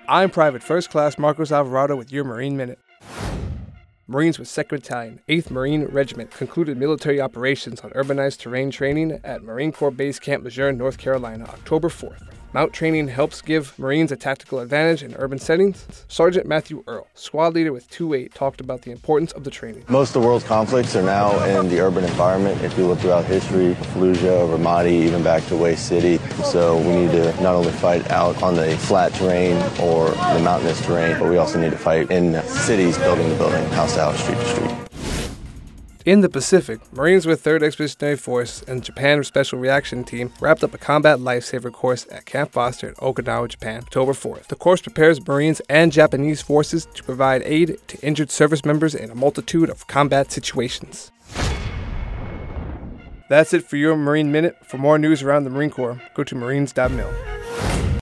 I'm Private First Class Marcos Alvarado with your Marine Minute. Marines with 2nd Battalion, 8th Marine Regiment concluded military operations on urbanized terrain training at Marine Corps Base Camp Lejeune, North Carolina, October 4th. Mount training helps give Marines a tactical advantage in urban settings. Sergeant Matthew Earl, squad leader with 2-8, talked about the importance of the training. Most of the world's conflicts are now in the urban environment. If you look throughout history, Fallujah, Ramadi, even back to Way City. So we need to not only fight out on the flat terrain or the mountainous terrain, but we also need to fight in cities, building to building, house to house, street to street. In the Pacific, Marines with 3rd Expeditionary Force and Japan Special Reaction Team wrapped up a combat lifesaver course at Camp Foster in Okinawa, Japan, October 4th. The course prepares Marines and Japanese forces to provide aid to injured service members in a multitude of combat situations. That's it for your Marine Minute. For more news around the Marine Corps, go to marines.mil.